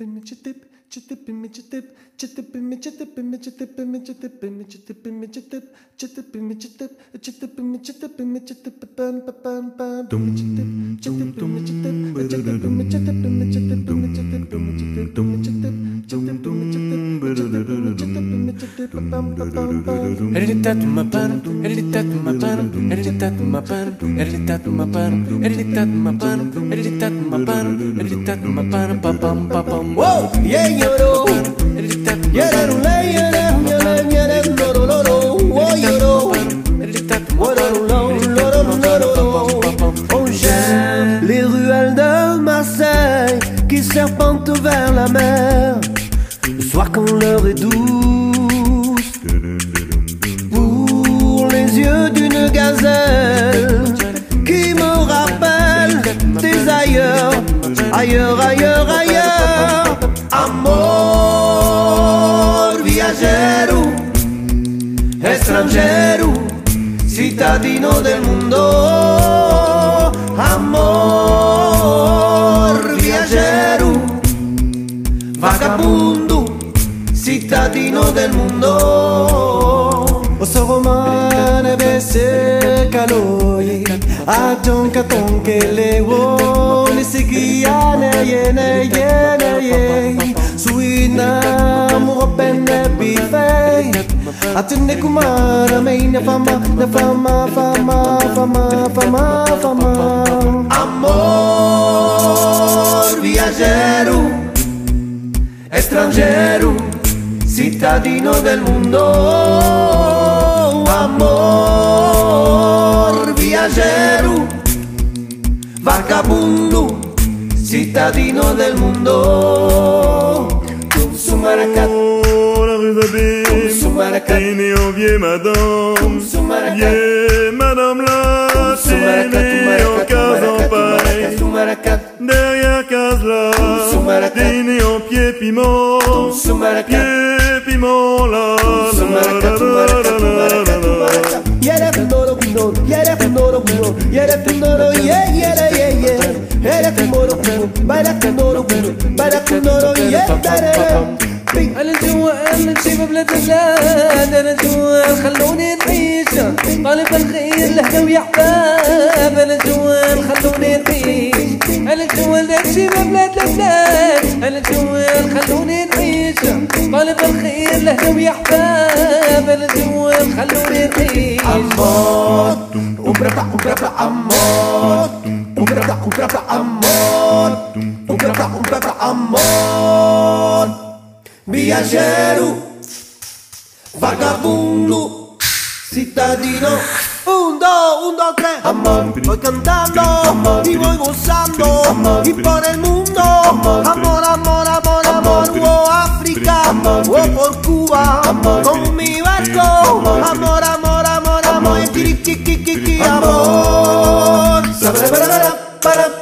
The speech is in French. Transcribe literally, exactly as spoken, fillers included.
Whoa, yeah, yoro, yararule, yaram, yaram, yaram, loro, loro, oh, yoro, loro, loro, loro. Oh, j'aime les ruelles de Marseille qui serpentent vers la mer. Le soir quand l'heure est douce, pour les yeux d'une gazelle qui me rappelle des ailleurs, ailleurs, ailleurs, ailleurs. Amor viajero, extranjero, cittadino del mundo. Amor viajero, vagabundo, cittadino del mundo. Oso romane bese kaloi, atonka tonke lewo, nisikiane yene yene ye, suina muropene bifei, atene kumara meina fama, na fama fama fama fama fama. Amor viajero, extranjero, cittadino del mundo. Amor viajero, vagabundo, cittadino del mundo. Sumaracat, la rue Babé, Téné en vieux madame, vieux madame là, Téné en case en paille, derrière case là, Téné en pied piment, pied piment là, Yere Pinoro Pino, Yere Pinoro Pino, Yere Pinoro, yeah, yeah, yeah, yeah. Yere Pinoro Pino, Bara Pinoro Pino, Bara Pinoro, yeah, yeah. أنا الجوا أنا نشيب بلاد بلاد أنا الجوا خلوني نعيش طالب الخير لهنا ويا حباب أنا الجوا خلوني نعيش أنا الجوا نشيب بلاد بلاد أنا الجوا خلوني نعيش طالب الخير لهنا ويا حباب أنا الجوا خلوني نعيش. Amor, un brava, un brava amor, un brava, un brava amor, un brava, un brava amor. Viajero, vagabundo, cittadino. Un, dos, un, dos, tres, amor. Voy cantando, amor, y voy gozando, amor, y por el mundo, amor, amor, amor, amor, amor. Oh, África, amor, oh, por Cuba, amor, con mi barco, amor, amor, amor, amor, amor, amor, amor.